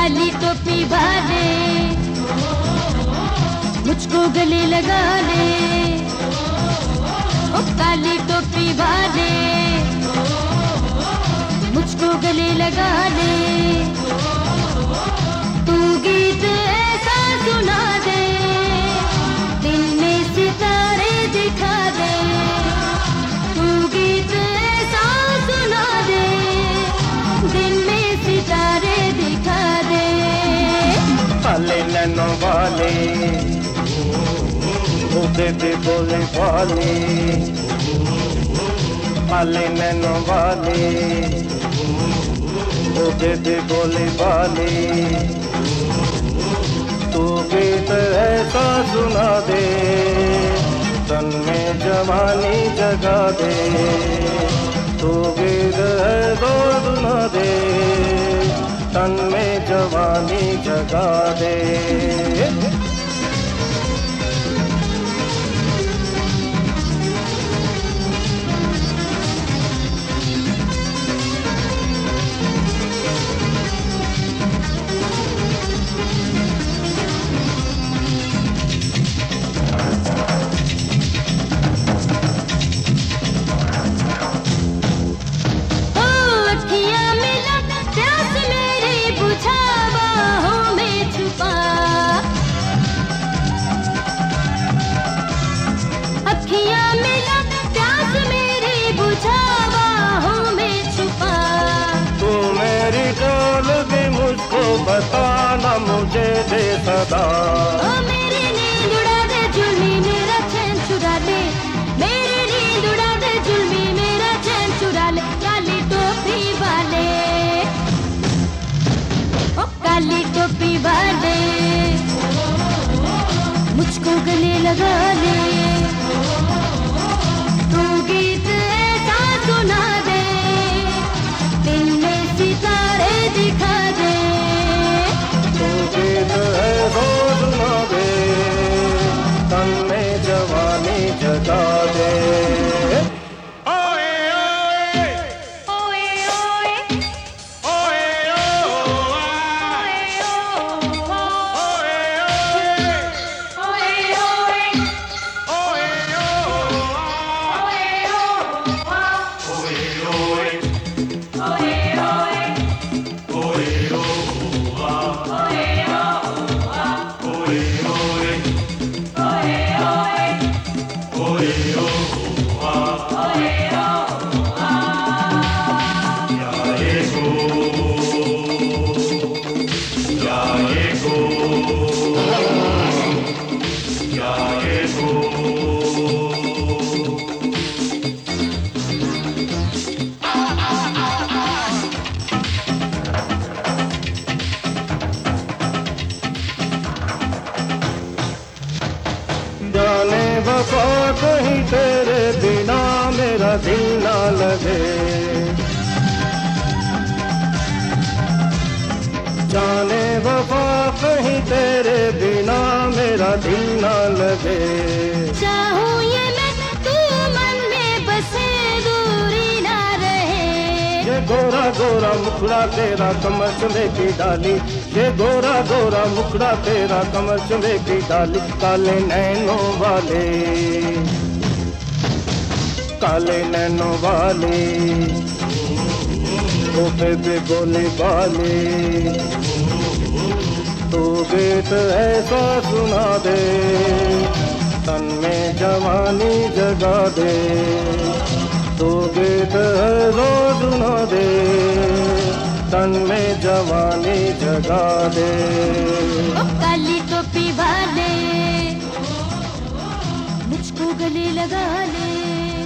काली टोपी वाले मुझको गले लगा ले, ओ काली टोपी वाले मुझको गले लगा ले। तू गीत ऐसा सुना दे, दिन में सितारे दिखा दे। तू गीत ऐसा सुना दे, दिन में सितारे दिखा दे। काले नैनों वाले दे बोले वाले, काले नैनों वाले दे बोले वाले। तू गीत ऐसा सुना दे, तन में जवानी जगा दे। तू गीत ऐसा सुना दे, तन में जवानी जगा दे। बताना मुझे दे सदा, ओ मेरी नींद उड़ा दे जुल्मी मेरा चैन चुरा ले। मेरी नींद उड़ा दे जुल्मी मेरा चैन चुरा ले। काली टोपी वाले, ओ काली टोपी वाले मुझको गले लगा ले। तू गीत ऐसा सुना दे, दिन में सितारे दिखा दे। सुना दे, तन में जवानी जगा दे। जाने वफा कहीं तेरे बिना मेरा दिल ना लगे। जाने वफा कहीं तेरे बिना मेरा दिल ना लगे। चाहूं ये मैं तू मन में बसे दूरी ना रहे। ये गोरा गोरा मुखड़ा तेरा कमर चुमे की डाली, ये गोरा गोरा मुखड़ा तेरा कमर चुमे की डाली। काले नैनों वाले, काले नैनों वाले ओ बेबे बोले वाले। तू गीत ऐसा सुना दे, तन में जवानी जगा दे। तू गीत ऐसा सुना दे, तन में जवानी जगा दे। ओ काली टोपी वाले मुझको गले लगा ले।